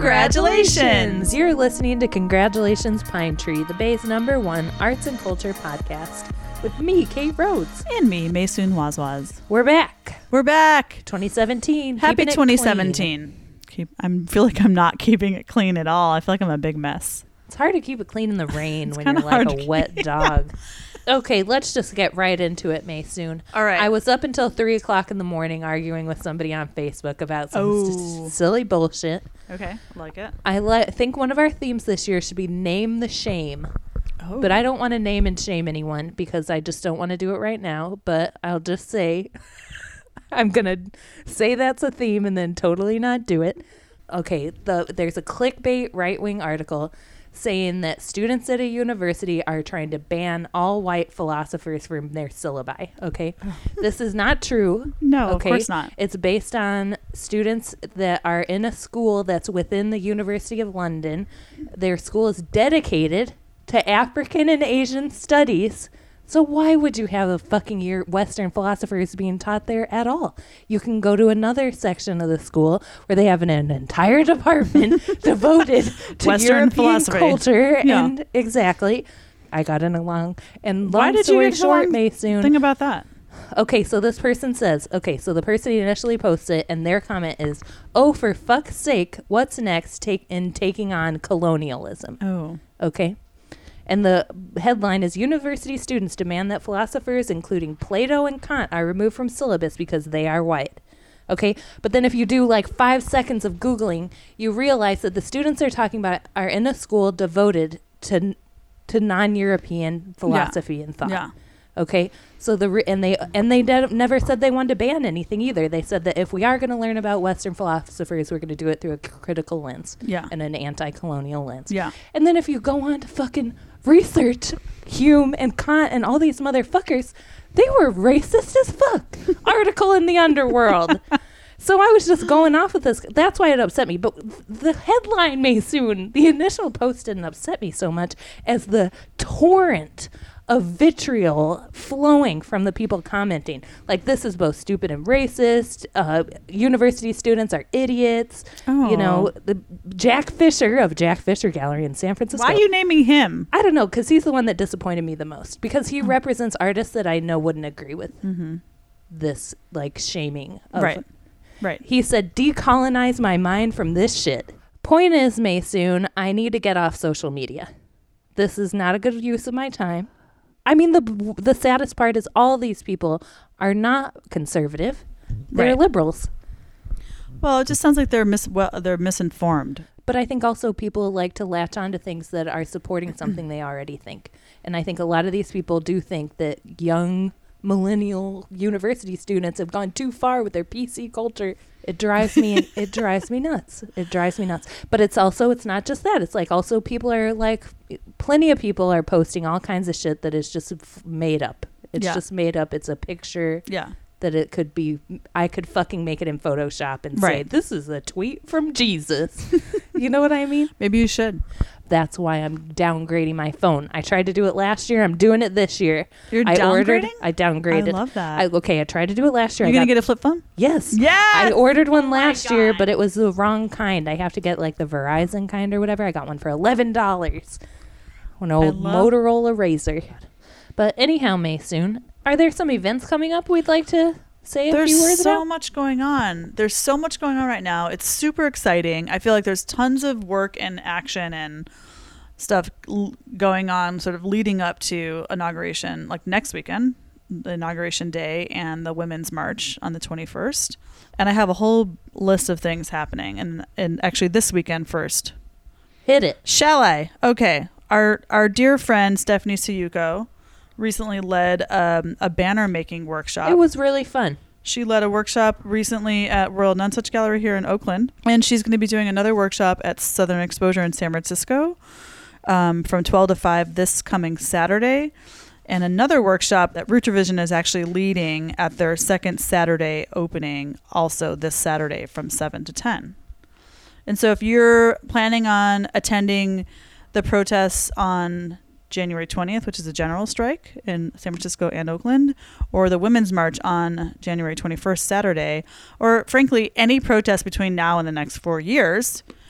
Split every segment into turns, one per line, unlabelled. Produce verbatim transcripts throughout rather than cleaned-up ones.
Congratulations! You're listening to Congratulations Pine Tree, the Bay's number one arts and culture podcast. With me, Kate Rhodes.
And me, Maysoon Wazwaz.
We're back.
We're back.
twenty seventeen.
Happy twenty seventeen. Keep, I feel like I'm not keeping it clean at all. I feel like I'm a big mess.
It's hard to keep it clean in the rain when
you're
like a wet dog. Okay, let's just get right into it, Maysoon.
All right.
I was up until three o'clock in the morning arguing with somebody on Facebook about some
oh.
s- silly bullshit.
Okay, I like it.
I li- think one of our themes this year should be Name the Shame.
Oh.
But I don't want to name and shame anyone because I just don't want to do it right now. But I'll just say, I'm going to say that's a theme and then totally not do it. Okay, the there's a clickbait right-wing article saying that students at a university are trying to ban all white philosophers from their syllabi. Okay, this is not true.
No,
okay?
Of course not.
It's based on students that are in a school that's within the University of London. Their school is dedicated to African and Asian studies. So why would you have a fucking year Western philosophers being taught there at all? You can go to another section of the school where they have an, an entire department devoted to
Western
European
philosophy.
culture.
Yeah.
And exactly. I got in along. And
Why
long
did
story
you get
short,
along?
Maysoon.
Think about that.
Okay, so this person says, okay, so the person initially posts it, and their comment is, oh, for fuck's sake, what's next take in taking on colonialism?
Oh.
Okay. And the headline is, university students demand that philosophers, including Plato and Kant, are removed from syllabus because they are white. Okay, but then if you do like five seconds of Googling, you realize that the students they're talking about are in a school devoted to to non-European philosophy
yeah.
and thought.
Yeah.
Okay, so the re- and they and they de- never said they wanted to ban anything either. They said that if we are going to learn about Western philosophers, we're going to do it through a c- critical lens
Yeah.
and an anti-colonial lens.
Yeah.
And then if you go on to fucking research Hume and Kant and all these motherfuckers, they were racist as fuck. Article in the Underworld. So I was just going off with this. That's why it upset me. But the headline, Maysoon, the initial post didn't upset me so much as the torrent of vitriol flowing from the people commenting. Like, this is both stupid and racist. Uh, university students are idiots.
Oh.
You know, the Jack Fisher of Jack Fisher Gallery in San Francisco.
Why are you naming him?
I don't know, because he's the one that disappointed me the most. Because he oh. represents artists that I know wouldn't agree with
mm-hmm.
this, like, shaming. Of,
right. Right.
He said, decolonize my mind from this shit. Point is, Maysoon, I need to get off social media. This is not a good use of my time. I mean, the the saddest part is all these people are not conservative. They're
right.
liberals.
Well, it just sounds like they're mis- well, they're misinformed.
But I think also people like to latch on to things that are supporting something they already think. And I think a lot of these people do think that young millennial university students have gone too far with their P C culture. It drives me it drives me nuts. It drives me nuts. But it's also it's not just that. It's like also people are like plenty of people are posting all kinds of shit that is just f- made up. It's
yeah.
just made up. It's a picture.
Yeah.
That it could be, I could fucking make it in Photoshop and
right.
say, this is a tweet from Jesus. You know what I mean?
Maybe you should.
That's why I'm downgrading my phone. I tried to do it last year. I'm doing it this year.
You're
I
downgrading?
Ordered, I downgraded.
I love that.
I, okay, I tried to do it last year.
You're going
to
to get a flip phone?
Yes.
Yes!
I ordered one
oh
last year, but it was the wrong kind. I have to get like the Verizon kind or whatever. I got one for eleven dollars. An old Motorola Razr. But anyhow, Maysoon, are there some events coming up we'd like to say a
there's
few words
so
about?
much going on. There's so much going on right now. It's super exciting. I feel like there's tons of work and action and stuff l- going on sort of leading up to inauguration, like next weekend, the inauguration day and the Women's March on the twenty-first. And I have a whole list of things happening. And, and actually this weekend first.
Hit it.
Shall I? Okay. Our, our dear friend Stephanie Suyuko recently led um, a banner making workshop.
It was really fun.
She led a workshop recently at Royal Nonsuch Gallery here in Oakland, and she's going to be doing another workshop at Southern Exposure in San Francisco um, from twelve to five this coming Saturday, and another workshop that Root Revision is actually leading at their second Saturday opening also this Saturday from seven to ten. And so if you're planning on attending the protests on January twentieth, which is a general strike in San Francisco and Oakland, or the Women's March on January twenty-first, Saturday, or frankly, any protest between now and the next four years,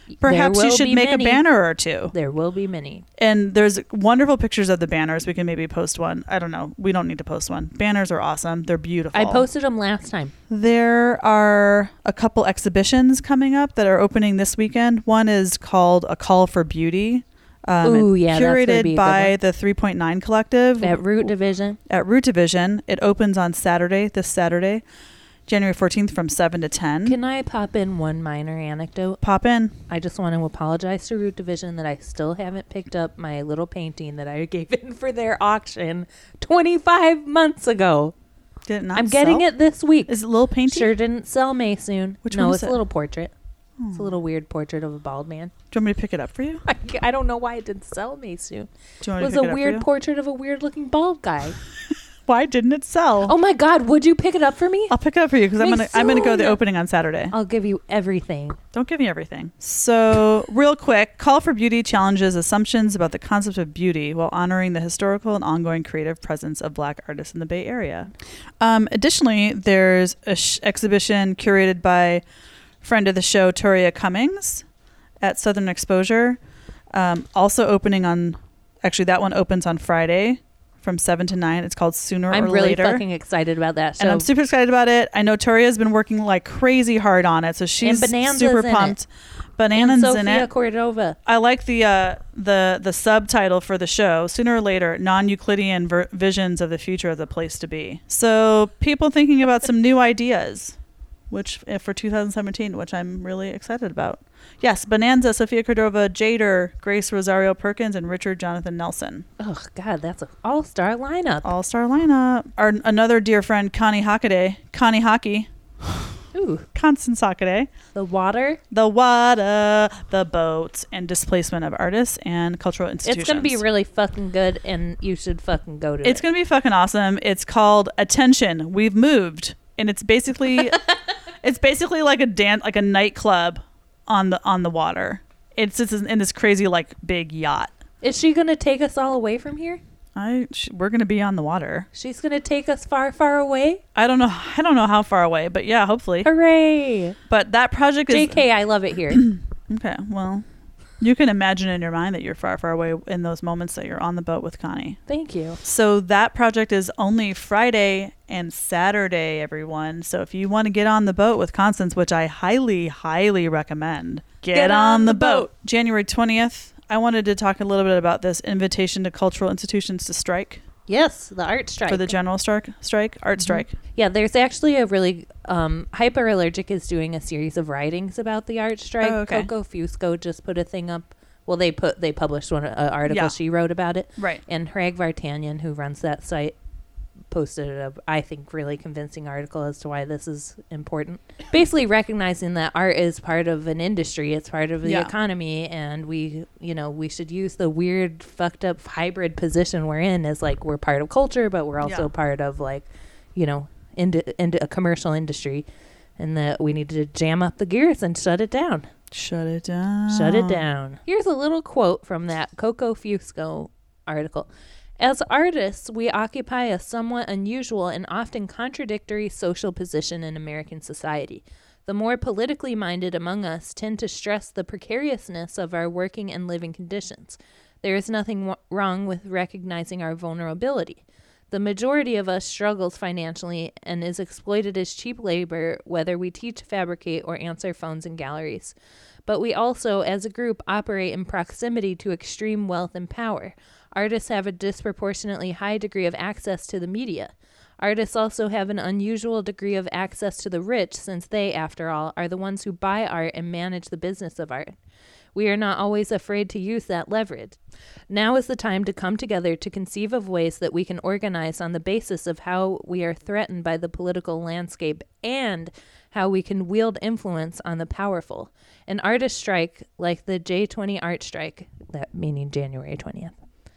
Perhaps
There
you
will
should
be
make
many.
a banner or two.
There will be many.
And there's wonderful pictures of the banners. We can maybe post one. I don't know. We don't need to post one. Banners are awesome. They're beautiful.
I posted them last time.
There are a couple exhibitions coming up that are opening this weekend. One is called A Call for Beauty. Um,
Ooh, yeah, that's gonna be a
curated
good
by
one.
the three point nine Collective
At Root Division.
at Root Division. It opens on Saturday, this Saturday, January fourteenth from seven to ten.
Can I pop in one minor anecdote?
Pop in.
I just want to apologize to Root Division that I still haven't picked up my little painting that I gave in for their auction twenty-five months ago.
Did it not
I'm getting
sell?
it this week.
Is it a little painting?
Sure didn't sell May soon.
Which
no,
one is
it's
it?
a little portrait. It's a
Oh.
little weird portrait of a bald man.
Do you want me to pick it up for you?
I, ca- I don't know why it didn't sell May soon.
Do you want
It
me
was
to pick
a
it up
weird
for you?
portrait of a weird looking bald guy.
Why didn't it sell?
Oh my God, would you pick it up for me?
I'll pick it up for you because I'm
May
gonna I'm gonna go to the
soon.
opening on Saturday.
I'll give you everything.
Don't give me everything. So, real quick, Call for Beauty challenges assumptions about the concept of beauty while honoring the historical and ongoing creative presence of Black artists in the Bay Area. Um, additionally, there's a sh- exhibition curated by friend of the show, Toria Cummings, at Southern Exposure. Um, also opening on, actually, that one opens on Friday from seven to nine. It's called Sooner
I'm
or
really
Later.
fucking excited about that show.
And I'm super excited about it. I know Toria's been working like crazy hard on it, so she's
Bonanza's
super
in it.
pumped.
And
Bananas in
Sofia
it.
Cordova.
I like the uh, the the subtitle for the show. Sooner or later, non-Euclidean ver- visions of the future of the place to be. So people thinking about some new ideas, which uh, for two thousand seventeen, which I'm really excited about. Yes, Bonanza, Sofia Cordova, Jader, Grace Rosario Perkins, and Richard Jonathan Nelson.
Oh God, that's an all-star lineup.
All-star lineup. Our another dear friend, Connie Hockaday, Connie Hockey,
Ooh,
Constance Hockaday.
the water.
The water, the boats, and displacement of artists and cultural institutions.
It's gonna be really fucking good, and you should fucking go to it.
It's gonna be fucking awesome. It's called Attention, We've Moved, and it's basically, it's basically like a dan- like a nightclub on the on the water. It's just in this crazy like big yacht.
Is she gonna take us all away from here?
I sh- we're gonna be on the water.
She's gonna take us far, far away.
I don't know. I don't know how far away, but yeah, hopefully.
Hooray!
But that project is
J K, I love it here.
okay. Well, you can imagine in your mind that you're far, far away in those moments that you're on the boat with Connie.
Thank you.
So that project is only Friday and Saturday, everyone. So if you want to get on the boat with Constance, which I highly, highly recommend, get,
Get
on,
on
the
the
boat.
boat.
January twentieth, I wanted to talk a little bit about this invitation to cultural institutions to strike
Yes, the art strike.
for the general strike, strike art
Mhm.
strike.
Yeah, there's actually a really um, Hyperallergic is doing a series of writings about the art strike.
Oh, okay.
Coco Fusco just put a thing up. Well, they put they published one an article
Yeah.
she wrote about it,
Right.
and Hrag Vartanian, who runs that site, posted a I think really convincing article as to why this is important. Basically, recognizing that art is part of an industry, it's part of the
Yeah.
economy, and we you know we should use the weird fucked up hybrid position we're in as like we're part of culture, but we're also
Yeah.
part of like you know into into a commercial industry, and that we need to jam up the gears and shut it down.
Shut it down.
Shut it down. Here's a little quote from that Coco Fusco article. As artists, we occupy a somewhat unusual and often contradictory social position in American society. The more politically minded among us tend to stress the precariousness of our working and living conditions. There is nothing w- wrong with recognizing our vulnerability. The majority of us struggles financially and is exploited as cheap labor, whether we teach, fabricate, or answer phones in galleries. But we also, as a group, operate in proximity to extreme wealth and power. Artists have a disproportionately high degree of access to the media. Artists also have an unusual degree of access to the rich, since they, after all, are the ones who buy art and manage the business of art. We are not always afraid to use that leverage. Now is the time to come together to conceive of ways that we can organize on the basis of how we are threatened by the political landscape and how we can wield influence on the powerful. An artist strike, like the J twenty art strike, that meaning January twentieth,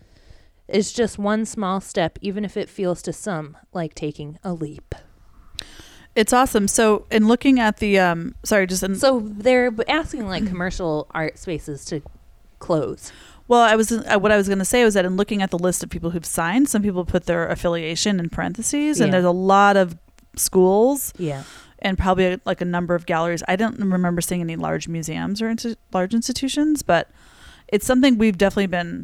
is just one small step, even if it feels to some like taking a leap.
It's awesome. So in looking at the, um, sorry, just in,
So they're b- asking like commercial art spaces to close.
well, I was uh, what I was going to say was that in looking at the list of people who've signed, some people put their affiliation in parentheses,
Yeah.
and there's a lot of schools
Yeah.
and probably like a number of galleries. I don't remember seeing any large museums or into large institutions, but it's something we've definitely been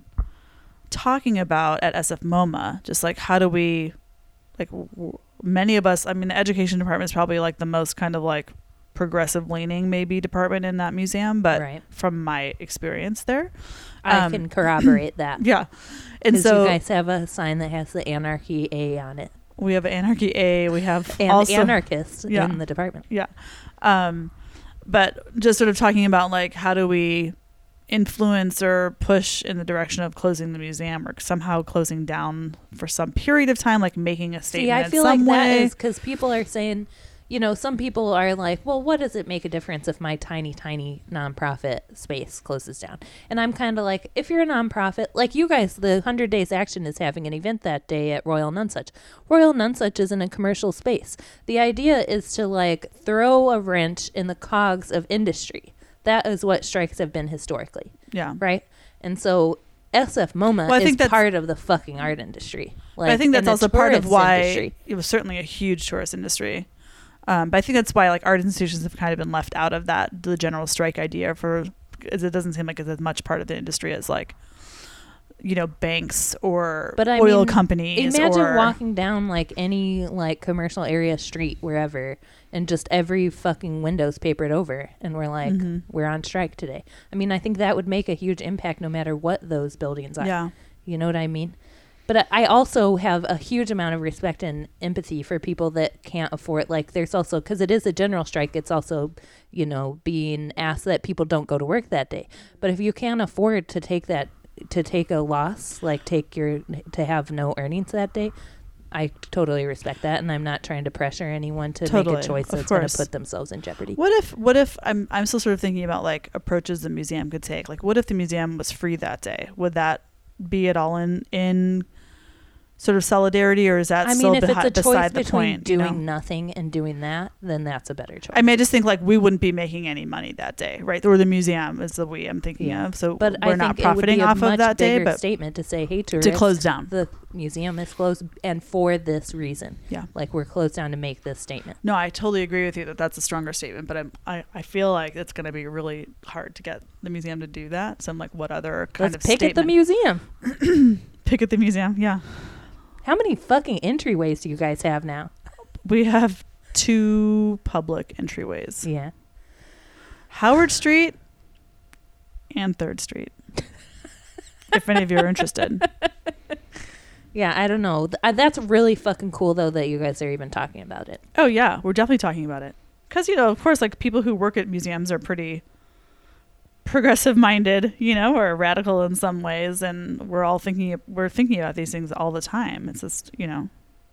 talking about at S F MoMA. Just like, how do we, like, w- many of us, I mean, the education department is probably like the most kind of like progressive leaning maybe department in that museum, but
Right.
from my experience there,
I
um,
can corroborate that.
yeah. And
'Cause
so
you guys have a sign that has the Anarchy A on it.
we have Anarchy A, we have
And
also
anarchists
yeah.
in the department.
Yeah. Um, but just sort of talking about like, how do we influence or push in the direction of closing the museum or somehow closing down for some period of time, like making a statement
See, I
in
feel
some
like
way.
that is because people are saying, you know, some people are like, well, what does it make a difference if my tiny, tiny nonprofit space closes down? And I'm kind of like, if you're a nonprofit, like you guys, the one hundred Days Action is having an event that day at Royal Nonsuch. Royal Nonsuch isn't a commercial space. The idea is to like throw a wrench in the cogs of industry. That is what strikes have been historically,
Yeah.
right? And so S F MoMA
Well, I
is
think that's-
part of the fucking art industry.
But I think that's
and the
also part of
tourist
why
industry.
it was certainly a huge tourist industry. Um, but I think that's why like art institutions have kind of been left out of that, the general strike idea for, as it doesn't seem like it's as much part of the industry as like, you know, banks or
But I
oil
mean,
companies.
Imagine
or,
walking down like any like commercial area street wherever and just every fucking window's papered over and we're like,
Mhm.
we're on strike today. I mean, I think that would make a huge impact no matter what those buildings are.
Yeah.
You know what I mean? But I- I also have a huge amount of respect and empathy for people that can't afford, like there's also, because it is a general strike, it's also, you know, being asked that people don't go to work that day. But if you can't afford to take that, to take a loss, like take your, to have no earnings that day, I totally respect that. And I'm not trying to pressure anyone to
Totally,
make a choice
of
that's going
course.
to put themselves in jeopardy.
What if, what if, I'm, I'm still sort of thinking about like approaches the museum could take. Like, what if the museum was free that day? Would that be at all in, in sort of solidarity, or is that
I
still
mean, if
behi-
it's a choice
beside the
between
point? you
doing
know?
nothing and doing that, then that's a better choice.
I mean, I just think like we wouldn't be making any money that day, right? Or the museum is the we I'm thinking
Yeah.
of. So
But
we're
I
not
think it would
profiting
be a
off
much
of that day,
bigger
but
statement to say, hey,
to
tourists,
close down.
the museum is closed, and for this reason.
Yeah.
Like we're closed down to make this statement.
No, I totally agree with you that that's a stronger statement, but I'm, I, I feel like it's going to be really hard to get the museum to do that. So I'm like, what other kind
Let's
of
pick at the
statement?
museum.
Pick at the museum, yeah.
How many fucking entryways do you guys have now?
We have two public entryways.
Yeah.
Howard Street and Third Street. If any of you are interested.
Yeah, I don't know. Th- uh, that's really fucking cool, though, that you guys are even talking about it.
Oh, yeah. We're definitely talking about it. Because, you know, of course, like people who work at museums are pretty progressive minded, you know, or radical in some ways. And we're all thinking, we're thinking about these things all the time. It's just, you know,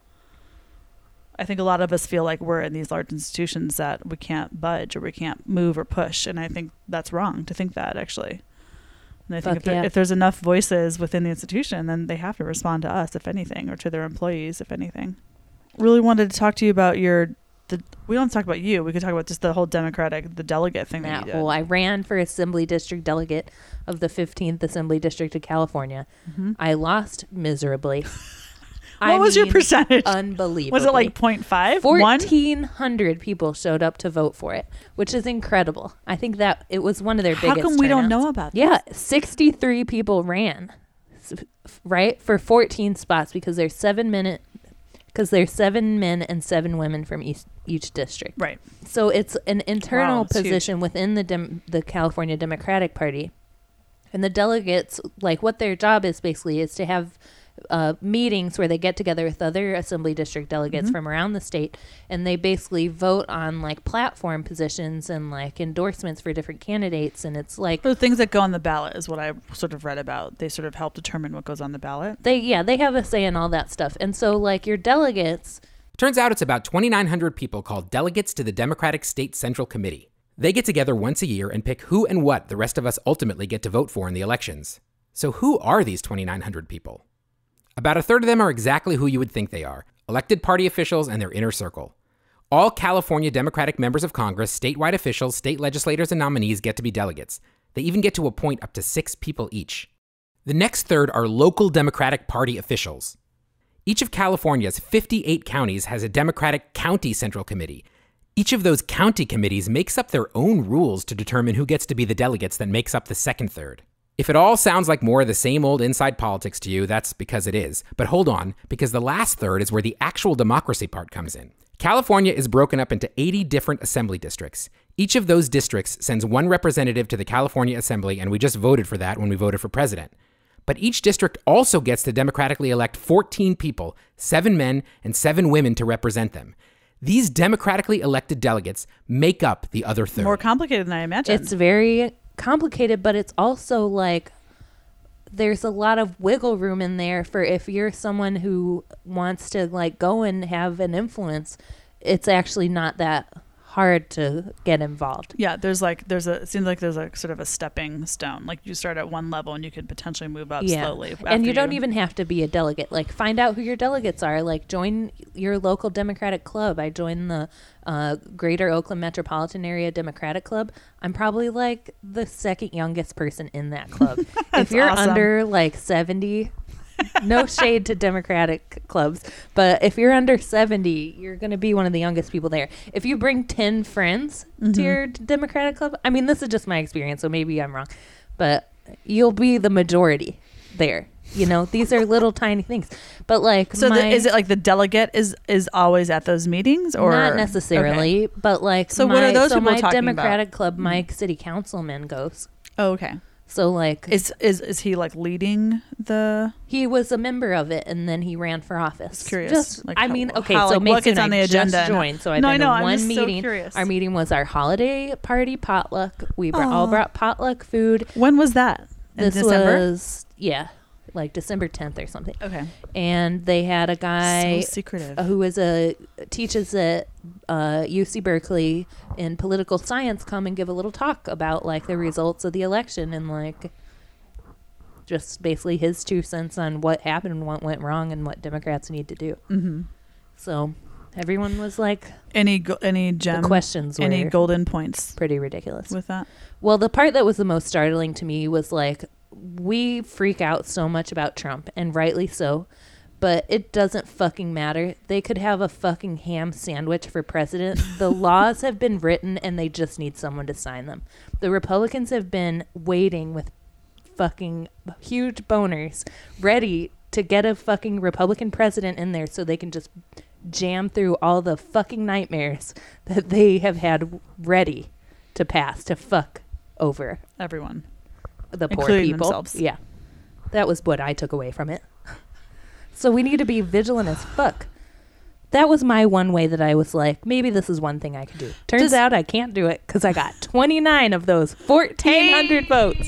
I think a lot of us feel like we're in these large institutions that we can't budge or we can't move or push. And I think that's wrong to think that, actually. And I think
Fuck
if, there,
yeah.
if there's enough voices within the institution, then they have to respond to us, if anything, or to their employees, if anything. Really wanted to talk to you about your, the, we don't talk about you. We could talk about just the whole Democratic, the delegate thing that
Yeah,
you did.
well, I ran for Assembly District Delegate of the fifteenth Assembly District of California.
Mhm.
I lost miserably.
What
I
was your
mean,
percentage?
Unbelievable.
Was it like point five? One?
fourteen hundred people showed up to vote for it, which is incredible. I think that it was one of their
How
biggest
come we don't
turnouts.
know about
Yeah, sixty-three people ran, s- f- right, for fourteen spots because there's seven minute because there's seven men and seven women from each each district.
Right.
So it's an internal
Wow, that's huge.
position within the Dem- the California Democratic Party, and the delegates, like what their job is basically is to have uh, meetings where they get together with other assembly district delegates
Mhm.
from around the state, and they basically vote on like platform positions and like endorsements for different candidates, and it's like
The things that go on the ballot is what I sort of read about. They sort of help determine what goes on the ballot.
they yeah they have a say in all that stuff, and so like your delegates.
Turns out it's about twenty-nine hundred people called delegates to the Democratic State Central Committee. They get together once a year and pick who and what the rest of us ultimately get to vote for in the elections. So who are these twenty-nine hundred people? About a third of them are exactly who you would think they are, elected party officials and their inner circle. All California Democratic members of Congress, statewide officials, state legislators, and nominees get to be delegates. They even get to appoint up to six people each. The next third are local Democratic Party officials. Each of California's fifty-eight counties has a Democratic County Central Committee. Each of those county committees makes up their own rules to determine who gets to be the delegates that makes up the second third. If it all sounds like more of the same old inside politics to you, that's because it is. But hold on, because the last third is where the actual democracy part comes in. California is broken up into eighty different assembly districts. Each of those districts sends one representative to the California Assembly, and we just voted for that when we voted for president. But each district also gets to democratically elect fourteen people, seven men and seven women to represent them. These democratically elected delegates make up the other third.
More complicated than I imagined.
It's very complicated, but it's also like there's a lot of wiggle room in there for if you're someone who wants to like go and have an influence, it's actually not that hard to get involved.
Yeah, there's like there's a it seems like there's like sort of a stepping stone. Like you start at one level and you could potentially move up
Yeah.
slowly.
And you
after
don't even have to be a delegate. Like find out who your delegates are. Like join your local Democratic club. I joined the uh, Greater Oakland Metropolitan Area Democratic Club. I'm probably like the second youngest person in that club. If you're
awesome.
under like seventy, no shade to Democratic clubs, but if you're under seventy, you're going to be one of the youngest people there. If you bring ten friends
Mm-hmm.
to your d- Democratic club, I mean, this is just my experience, so maybe I'm wrong, but you'll be the majority there. You know, these are little tiny things. But like,
So
my,
the, is it like the delegate is is always at those meetings, or
not necessarily,
Okay.
but like,
So
my,
what are those
so
people
my
talking
Democratic
about?
club, my city councilman goes.
Oh, okay.
So like,
Is is is he like leading the?
he was a member of it, and then he ran for office.
Curious,
Just,
like,
I
how-
mean, okay,
how,
so
like, what
Mason
gets on
and
the
I
agenda
just
and-
joined, so I've
No, I
been
know,
to
I'm
one
just so
meeting.
curious.
Our meeting was our holiday party potluck. We br- all
Aw.
brought potluck food.
When was that? In
This
December.
was yeah, like December tenth or something.
Okay.
And they had a guy
So secretive.
uh, who is a teaches at uh, U C Berkeley in political science come and give a little talk about like the results of the election and like just basically his two cents on what happened and what went wrong and what Democrats need to do.
Mm-hmm.
So everyone was like,
Any go- any gem?
the questions were
Any golden points
pretty ridiculous.
with that?
Well, the part that was the most startling to me was like, we freak out so much about Trump, and rightly so, but it doesn't fucking matter. They could have a fucking ham sandwich for president. The laws have been written, and they just need someone to sign them. The Republicans have been waiting with fucking huge boners, ready to get a fucking Republican president in there so they can just jam through all the fucking nightmares that they have had ready to pass to fuck over
Everyone.
the poor
Including
people.
themselves.
Yeah. That was what I took away from it. So we need to be vigilant as fuck. That was my one way that I was like, maybe this is one thing I could do. Turns
Does-
out I can't do it because I got twenty-nine of those fourteen hundred votes.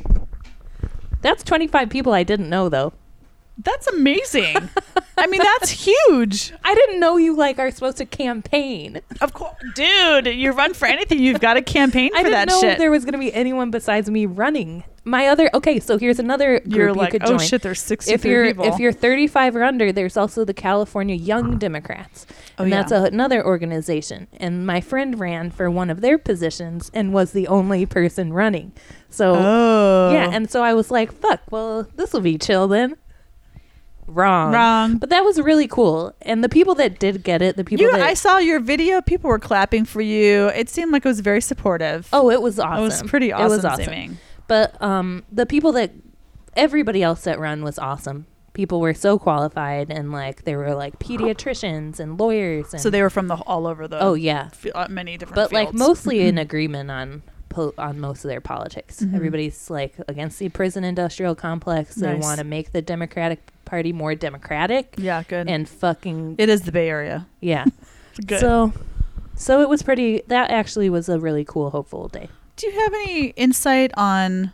That's twenty-five people I didn't know, though.
That's amazing. I mean, that's huge.
I didn't know you like are supposed to campaign.
Of course, dude. You run for anything, you've got to campaign for
I didn't
that
know
shit.
there was going to be anyone besides me running. My other okay, so here's another group
You're
you
like,
could
oh
join.
shit, there's sixty-three
if you're
people.
if you're thirty-five or under, there's also the California Young Democrats,
Oh,
and
yeah.
that's a, another organization. And my friend ran for one of their positions and was the only person running. So
oh
yeah, and so I was like, "Fuck, well, this will be chill then." Wrong,
Wrong.
But that was really cool, and the people that did get it, the people
you,
that
I saw your video. People were clapping for you. It seemed like it was very supportive.
oh, it was awesome.
it was pretty awesome.
It was awesome.
seeming.
But um, the people that everybody else that run was awesome. People were so qualified, and like they were like pediatricians and lawyers. And
So they were from the all over the.
oh yeah,
fi- uh, many different.
but like
fields.
mostly in agreement on po- on most of their politics.
Mhm.
Everybody's like against the prison industrial complex. They
Nice.
want to make the Democratic Party more democratic
Yeah, good.
and fucking
it is the Bay Area.
yeah.
Good.
So so it was pretty. That actually was a really cool, hopeful day.
Do you have any insight on?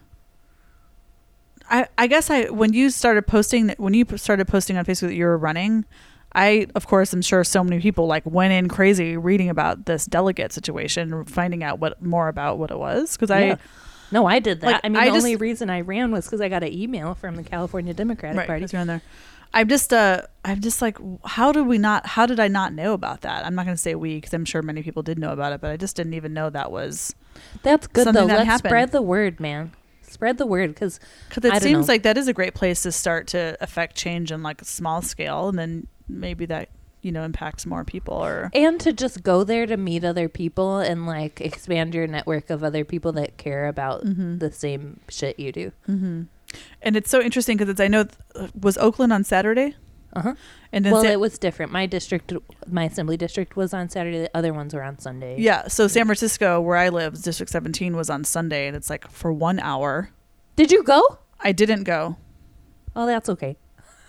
I I guess I when you started posting when you started posting on Facebook that you were running, I of course I'm sure so many people like went in crazy reading about this delegate situation, finding out what more about what it was because
Yeah.
I
No, I did that.
Like,
I mean,
I
the only
just-
reason I ran was because I got an email from the California Democratic
right
Party.
'cause you're in there. I'm just uh I'm just like how did we not how did I not know about that? I'm not going to say we because I'm sure many people did know about it, but I just didn't even know that was
That's good
Something
though.
that
Let's
happened.
spread the word, man. Spread the word because
because it
I don't
seems
know.
like that is a great place to start to affect change on like a small scale, and then maybe that you know, impacts more people. Or
And to just go there to meet other people and like expand your network of other people that care about
mm-hmm.
the same shit you do.
Mm-hmm. And it's so interesting because I know, th- was Oakland on Saturday?
Uh-huh.
And then
well,
Sa-
it was different. My district, my assembly district was on Saturday. The other ones were on Sunday.
Yeah. So San Francisco, where I live, District seventeen was on Sunday, and it's like for one hour.
Did you go?
I didn't go.
Oh, that's okay.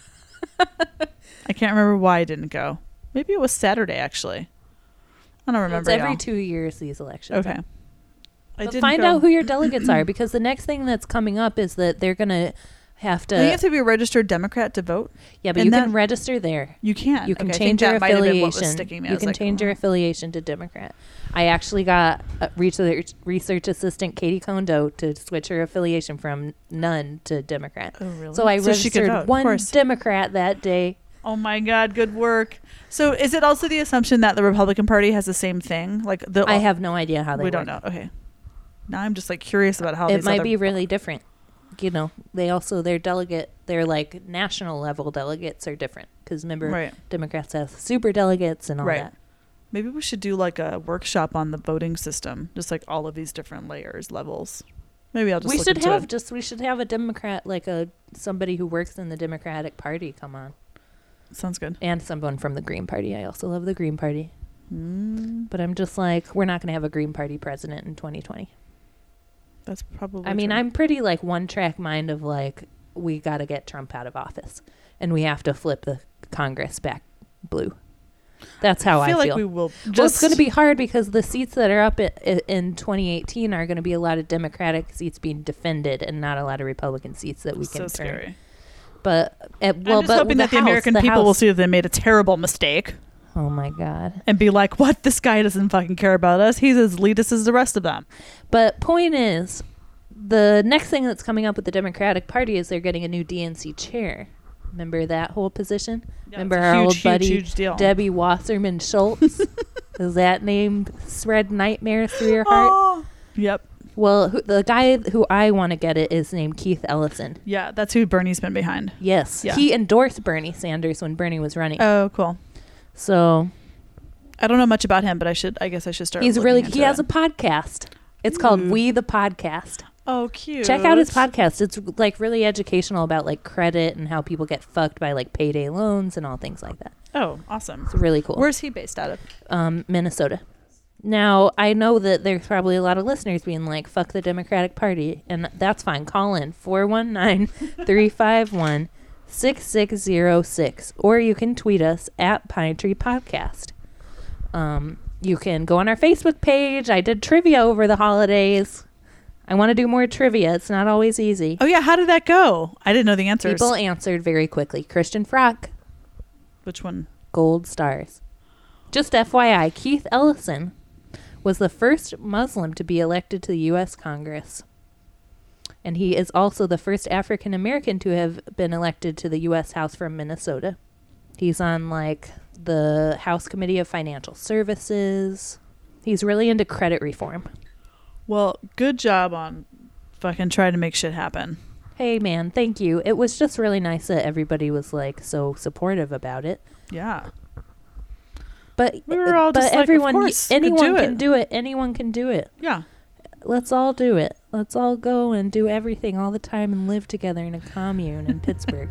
I can't remember why I didn't go. Maybe it was Saturday, actually. I don't remember.
It's every
y'all.
two years, these elections.
Okay. I
But
didn't
find
go.
out who your delegates are, because the next thing that's coming up is that they're going to have to...
Do you have to be a registered Democrat to vote?
Yeah, but
And
you
that-
can register there.
You can.
You can
Okay, I think
change your
that might have been what was
affiliation.
sticking me. I
You
was
can
like,
change
oh.
your affiliation to Democrat. I actually got a research, research assistant Katie Kondo to switch her affiliation from none to Democrat.
Oh, really?
So I
So she could
registered
vote, of
one
course.
Democrat that day.
Oh my God, good work. So is it also the assumption that the Republican Party has the same thing? Like the
I have no idea how they
we
work.
don't know. Okay. Now I'm just like curious about how
It
these
might
other-
be really different. You know, they also, their delegate, their like national level delegates are different. Because remember,
Right.
Democrats have super delegates and all
Right.
that.
Maybe we should do like a workshop on the voting system, just like all of these different layers, levels. Maybe I'll just
We
look
should
into
have
it.
just, we should have a Democrat, like a, somebody who works in the Democratic Party come on.
Sounds good.
And someone from the Green Party. I also love the Green Party.
Mm,
But I'm just like, we're not going to have a Green Party president in twenty twenty.
that's probably
I mean,
true.
I'm pretty like one track mind of like, we got to get Trump out of office. And we have to flip the Congress back blue. That's how I
feel
feel.
like we will just
Well, it's going to be hard because the seats that are up i- i- in twenty eighteen are going to be a lot of Democratic seats being defended and not a lot of Republican seats that we
so
can turn.
scary.
But at, well,
I'm just
but
hoping
the
that the
House-
American
the
people will
House-
see that they made a terrible mistake
Oh my God.
and be like, "What? This guy doesn't fucking care about us. He's as elitist as the rest of them."
But point is, the next thing that's coming up with the Democratic Party is they're getting a new D N C chair. Remember that whole position?
Yeah,
Remember
it's a
our
huge,
old
huge,
buddy
huge deal.
Debbie Wasserman Schultz? Does that name spread nightmares through your heart?
Oh. Yep.
Well, who, the guy who I want to get it is named Keith Ellison.
Yeah, that's who Bernie's been behind.
Yes,
Yeah.
he endorsed Bernie Sanders when Bernie was running.
Oh, cool.
So
I don't know much about him, but I should. I guess I should start.
he's
looking
really
into
he has
it.
a podcast. It's called
Ooh.
We the Podcast.
Oh, cute.
Check out his podcast. It's like really educational about like credit and how people get fucked by like payday loans and all things like that.
Oh, awesome.
It's really cool.
Where's he based out of?
um, Minnesota. Now, I know that there's probably a lot of listeners being like, fuck the Democratic Party, and that's fine. Call in four one nine, three five one, six six zero six, or you can tweet us at Pine Tree Podcast. Um, you can go on our Facebook page. I did trivia over the holidays. I want to do more trivia. It's not always easy.
Oh yeah, how did that go? I didn't know the answers.
People answered very quickly. Christian Frock,
Which one?
gold stars. Just F Y I, Keith Ellison was the first Muslim to be elected to the U S Congress. And he is also the first African American to have been elected to the U S House from Minnesota. He's on like the House Committee of Financial Services. He's really into credit reform.
Well, good job on fucking trying to make shit happen.
Hey man, thank you. It was just really nice that everybody was like so supportive about it.
Yeah.
But
We were all
but
just like, of
everyone,
course, could
anyone
do
can
it.
do it. Anyone can do it.
Yeah.
Let's all do it. Let's all go and do everything all the time and live together in a commune in Pittsburgh.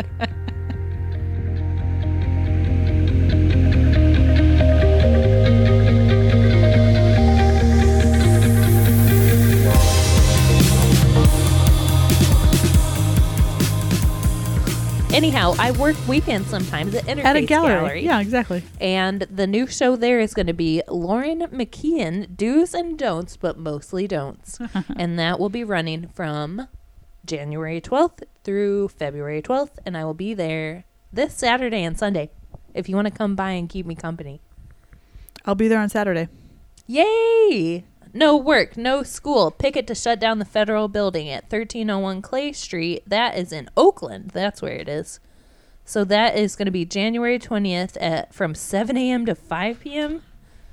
Anyhow, I work weekends sometimes at Interface
At a gallery.
Gallery.
Yeah, exactly.
And the new show there is going to be Lauren McKeon, Do's and Don'ts, but mostly Don'ts. And that will be running from January twelfth through February twelfth. And I will be there this Saturday and Sunday if you want to come by and keep me company.
I'll be there on Saturday.
Yay! No work, no school. Picket to shut down the federal building at thirteen oh one Clay Street. That is in Oakland. That's where it is. So that is going to be January twentieth at from seven a.m. to five p.m.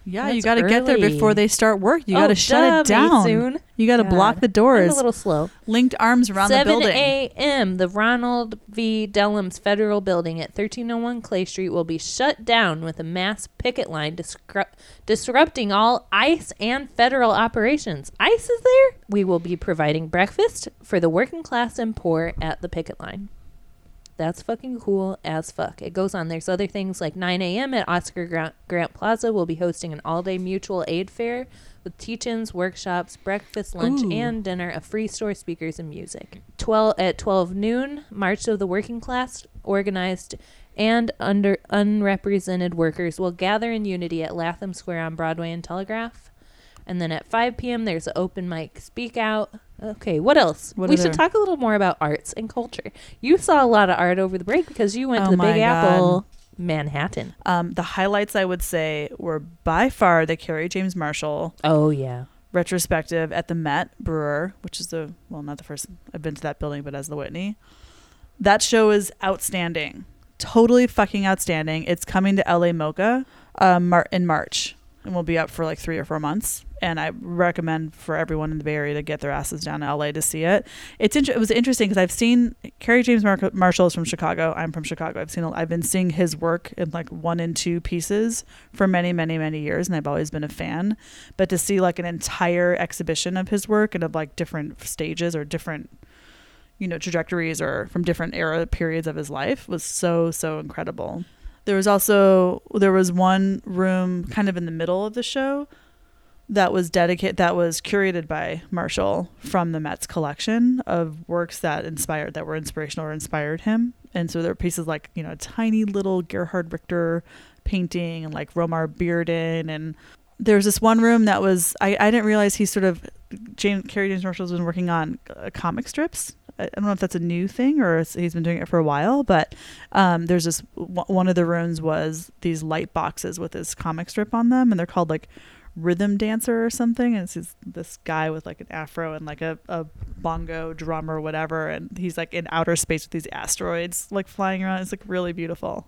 Yeah,
That's
you got to get there
early.
before they start work. You
Oh,
got to shut it
duh,
down.
Maysoon.
You got to block
God.
the doors.
I'm a little slow.
Linked arms around the
seven
building.
a.m. The Ronald V. Dellums Federal Building at thirteen oh one Clay Street will be shut down with a mass picket line disru- disrupting all ICE and federal operations. ICE is there? We will be providing breakfast for the working class and poor at the picket line. That's fucking cool as fuck. It goes on. There's other things like nine a.m. at Oscar Grant, Grant Plaza. We'll be hosting an all-day mutual aid fair with teach-ins, workshops, breakfast, lunch,
Ooh.
and dinner, a free store, speakers, and music. twelve At twelve noon, March of the Working Class, organized and under unrepresented workers will gather in unity at Latham Square on Broadway and Telegraph. And then at five p.m., there's an open mic speak out. Okay, what else?
What
we
are
should
there?
talk a little more about arts and culture. You saw a lot of art over the break because you went
Oh
to the
my
Big
God.
Apple, Manhattan.
Um, the highlights, I would say, were by far the Kerry James Marshall
Oh, yeah.
retrospective at the Met Brewer, which is the, well, not the first I've been to that building, but as the Whitney. That show is outstanding. Totally fucking outstanding. It's coming to L A MoCA um, Mar- in March and will be up for like three or four months. And I recommend for everyone in the Bay Area to get their asses down to L A to see it. It's inter- it was interesting because I've seen Kerry James Mar- Marshall is from Chicago. I'm from Chicago. I've seen I've been seeing his work in like one and two pieces for many, many, many years, and I've always been a fan. But to see like an entire exhibition of his work and of like different stages or different, you know, trajectories or from different era periods of his life was so, so incredible. There was also there was one room kind of in the middle of the show that was dedicated that was curated by Marshall from the Met's collection of works that inspired that were inspirational or inspired him. And so there were pieces like, you know, a tiny little Gerhard Richter painting and like Romar Bearden, and there's this one room that was I, I didn't realize he sort of James Kerry James Marshall's been working on uh, comic strips. I don't know if that's a new thing or it's, he's been doing it for a while, but um, there's this w- one of the rooms was these light boxes with his comic strip on them, and they're called like Rhythm Dancer or something, and it's this, this guy with like an afro and like a, a bongo drum or whatever, and he's like in outer space with these asteroids like flying around. It's like really beautiful.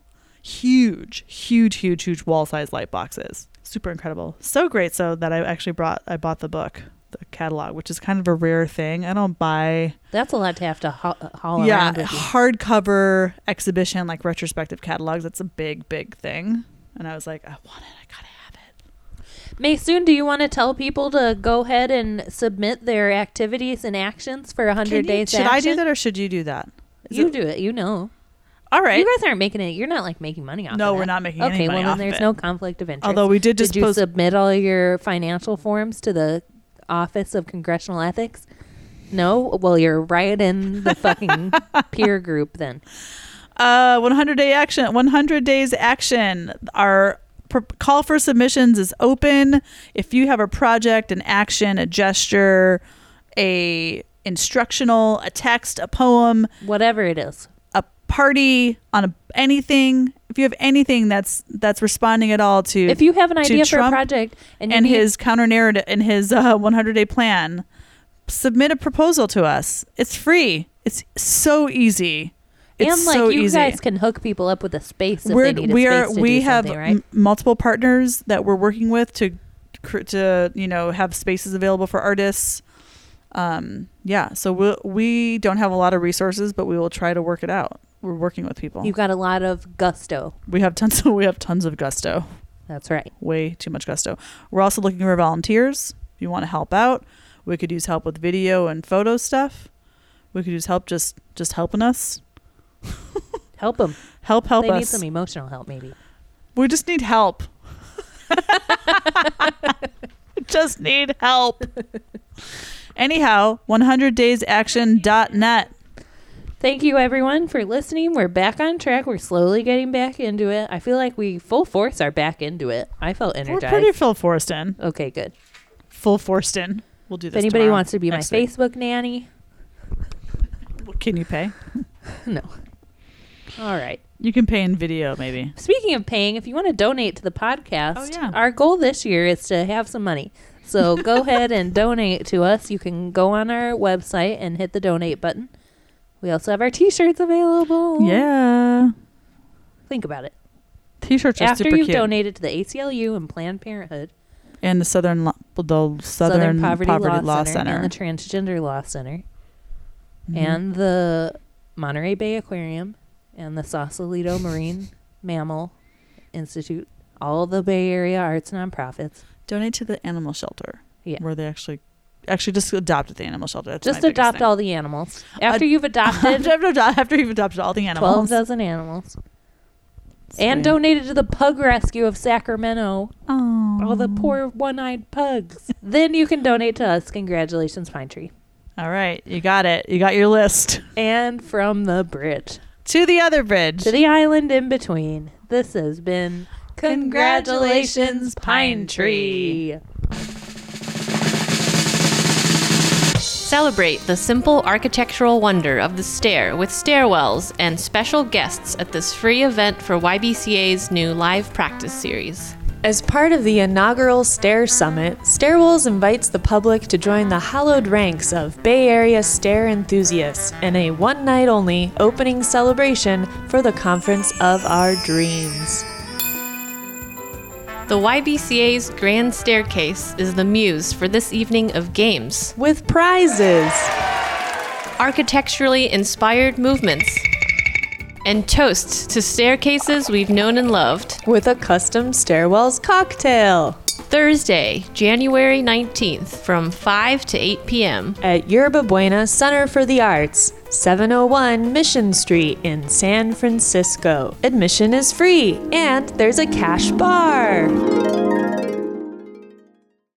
Huge, huge, huge, huge wall-sized light boxes. Super incredible. So great so that I actually brought I bought the book, the catalog, which is kind of a rare thing. I don't buy
That's a lot to have to haul, haul
yeah
around with you.
hardcover exhibition like retrospective catalogs. That's a big, big thing. And I was like, I want it. I gotta have it.
Maysoon, do you want to tell people to go ahead and submit their activities and actions for one hundred
Can you-
days
should
action?
I do that or should you do that? Is
You
it-
do it. You know.
All right.
You guys aren't making it. You're not like making money off
No,
of
we're
that.
not making
okay,
any money
well,
off
then
of
there's
it.
no conflict of interest.
Although we did just
Did you
post
submit all your financial forms to the Office of Congressional Ethics? No? Well, you're right in the fucking peer group then.
uh one hundred day action, one hundred days action. Our pr- call for submissions is open. If you have a project, an action, a gesture, a instructional, a text, a poem,
Whatever it is.
a party on a, anything, if you have anything that's that's responding at all to
If you have an
to
idea for a
Trump
project and, you
and
need-
his counter narrative and his uh, one hundred day plan, submit a proposal to us. It's free. It's so easy. It's
and like
so
you
easy.
guys can hook people up with a space if
We're,
they need a
we
space
are
to
we
do
have
something, right?
m- multiple partners that we're working with to cr- to you know have spaces available for artists. Um, yeah, so we we'll, we don't have a lot of resources, but we will try to work it out. We're working with people.
You've got a lot of gusto.
We have tons of we have tons of gusto.
That's right.
Way too much gusto. We're also looking for volunteers. If you want to help out, we could use help with video and photo stuff. We could use help just just helping us.
Help them.
Help help
they
us.
need some emotional help, maybe.
We just need help. Just need help. Anyhow, one hundred days action dot net.
Thank you, everyone, for listening. We're back on track. We're slowly getting back into it. I feel like we full force are back into it. I felt energized.
We're pretty full forced in.
Okay, good.
Full forced in. We'll do
If
this
anybody
tomorrow,
wants to be my
next week.
Facebook nanny,
Can you pay?
no. All right.
You can pay in video, maybe.
Speaking of paying, if you want to donate to the podcast,
Oh, yeah.
our goal this year is to have some money. So go ahead and donate to us. You can go on our website and hit the donate button. We also have our t-shirts available.
Yeah.
Think about it.
T-shirts are
After
super
you've
cute.
donated to the A C L U and Planned Parenthood,
And the Southern Lo- the Southern,
Southern Poverty,
Poverty,
Law,
Law
Center,
Center.
and the Transgender Law Center,
Mhm.
and the Monterey Bay Aquarium, and the Sausalito Marine Mammal Institute, all the Bay Area arts nonprofits.
Donate to the animal shelter.
Yeah.
Where they actually, actually just adopted the animal shelter. That's
Just
my biggest
adopt
thing.
all the animals. After
Ad-
you've adopted
after, after you've adopted all the
twelve
animals.
dozen animals. And
Sweet.
donated to the Pug Rescue of Sacramento.
Oh.
All the poor one-eyed pugs. Then you can donate to us. Congratulations, Pine Tree.
All right, you got it. You got your list.
And from the bridge
To the other bridge.
to the island in between. This has been Congratulations, Pine Tree.
Celebrate the simple architectural wonder of the stair with stairwells and special guests at this free event for Y B C A's new live practice series.
As part of the inaugural Stair Summit, Stairwells invites the public to join the hallowed ranks of Bay Area stair enthusiasts in a one-night-only opening celebration for the Conference of Our Dreams.
The Y B C A's Grand Staircase is the muse for this evening of games,
With prizes,
architecturally inspired movements, and toasts to staircases we've known and loved.
with a custom Stairwells cocktail
Thursday, January nineteenth from five to eight p.m.
at Yerba Buena Center for the Arts, seven oh one Mission Street in San Francisco. Admission is free, and there's a cash bar.